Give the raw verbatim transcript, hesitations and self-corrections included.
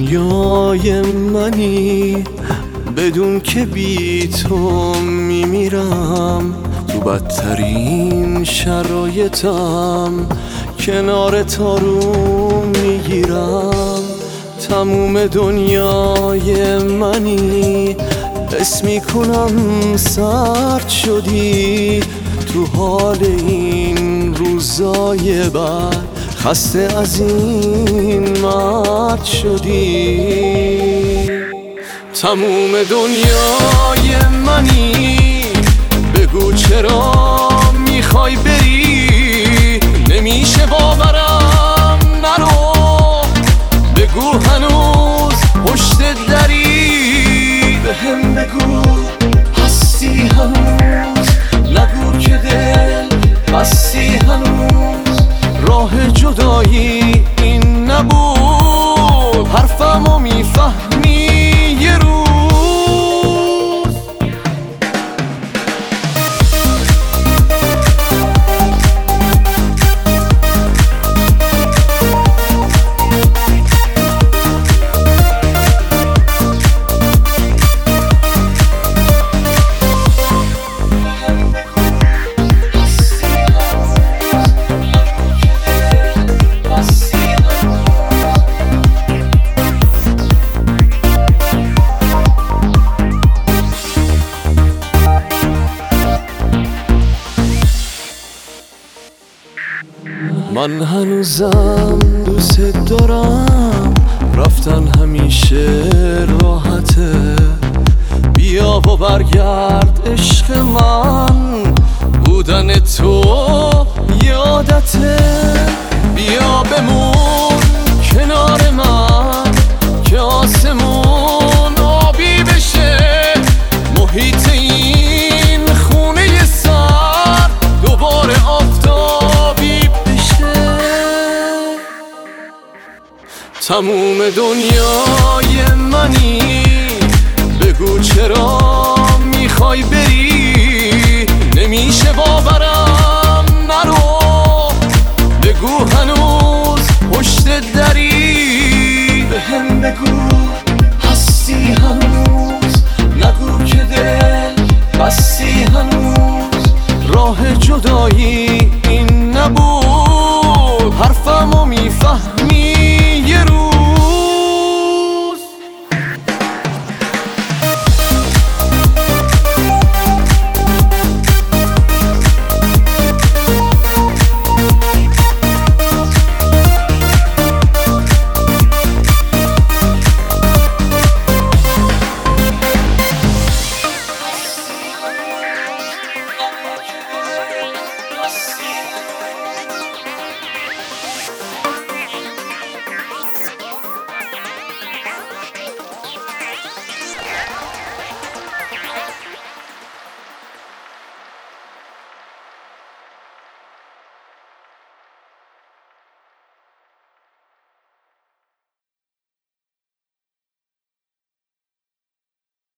دنیای منی بدون که بی تو میمیرم، تو بدترین شرایطم کنار تو رو میگیرم. تموم دنیای منی حس میکنم سرد شدی، تو حال این روزای بعد خسته از این مرد شدی. تموم دنیای منی بگو چرا میخوای بری، نمیشه باورم نرو، بگو هنوز پشت دری، بهم بگو هستی هنوز، نگو که دل بستی هنوز، راه جدایی این نبود، حرفمو میفهمی یه روز. من هنوزم دوست دارم، رفتن همیشه راحته، بیا و برگرد عشق من، بودن تو یادته، بیا بمون کنار من که آسمون آبی بشه، محیط این خونه سر دوباره آفتابی. تموم دنیای منی بگو چرا میخوای بری، نمیشه باورم نرو، بگو هنوز پشت دری، بهم بگو هستی هنوز، نگو که دل بستی هنوز، راه جدایی